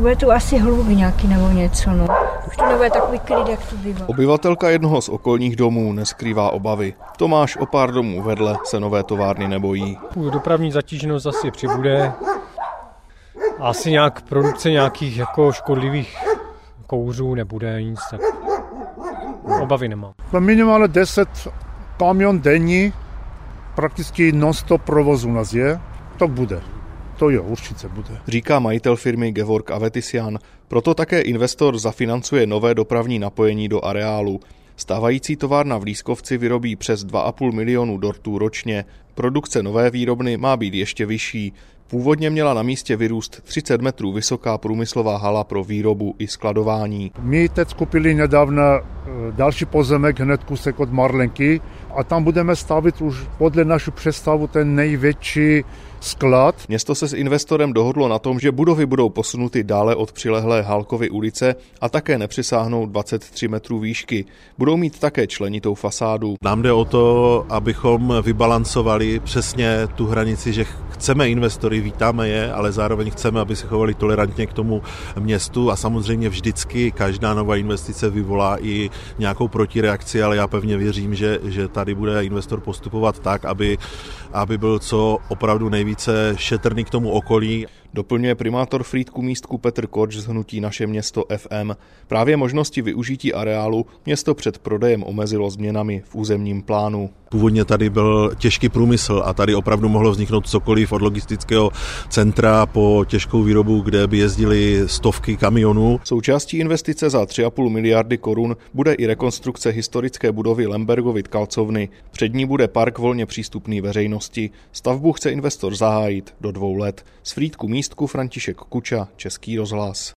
Bude tu asi hluk nějaký nebo něco, no. Už to nebude takový klid, jak tu bývá. Obyvatelka jednoho z okolních domů neskrývá obavy. Tomáš o pár domů vedle se nové továrny nebojí. Dopravní zatíženost asi přibude. Asi nějak produkce nějakých jako škodlivých kouřů nebude, nic tak. Obavy nemám. Minimálně 10 kamion denní, prakticky non-stop provoz u nás je, to bude. To jo, určitě bude. Říká majitel firmy Gevorg Avetisian. Proto také investor zafinancuje nové dopravní napojení do areálu. Stávající továrna v Lískovci vyrobí přes 2,5 milionu dortů ročně. Produkce nové výrobny má být ještě vyšší. Původně měla na místě vyrůst 30 metrů vysoká průmyslová hala pro výrobu i skladování. My teď skupili nedávno další pozemek hned kusek od Marlenky a tam budeme stavit už podle naší představu ten největší sklad. Město se s investorem dohodlo na tom, že budovy budou posunuty dále od přilehlé Hálkovy ulice a také nepřesáhnou 23 metrů výšky. Budou mít také členitou fasádu. Nám jde o to, abychom vybalancovali přesně tu hranici, že chceme investory, vítáme je, ale zároveň chceme, aby se chovali tolerantně k tomu městu a samozřejmě vždycky každá nová investice vyvolá i nějakou protireakci, ale já pevně věřím, že tady bude investor postupovat tak, aby byl co opravdu nejvíce šetrný k tomu okolí. Doplňuje primátor Frýdku-Místku Petr Korč z hnutí Naše město FM. Právě možnosti využití areálu město před prodejem omezilo změnami v územním plánu. Původně tady byl těžký průmysl a tady opravdu mohlo vzniknout cokoliv od logistického centra po těžkou výrobu, kde by jezdily stovky kamionů. Součástí investice za 3,5 miliardy korun bude i rekonstrukce historické budovy Lembergovy tkalcovny. Před ní bude park volně přístupný veřejnosti. Stavbu chce investor zahájit do 2 let. Z Frýdku-Místku František Kuča, Český rozhlas.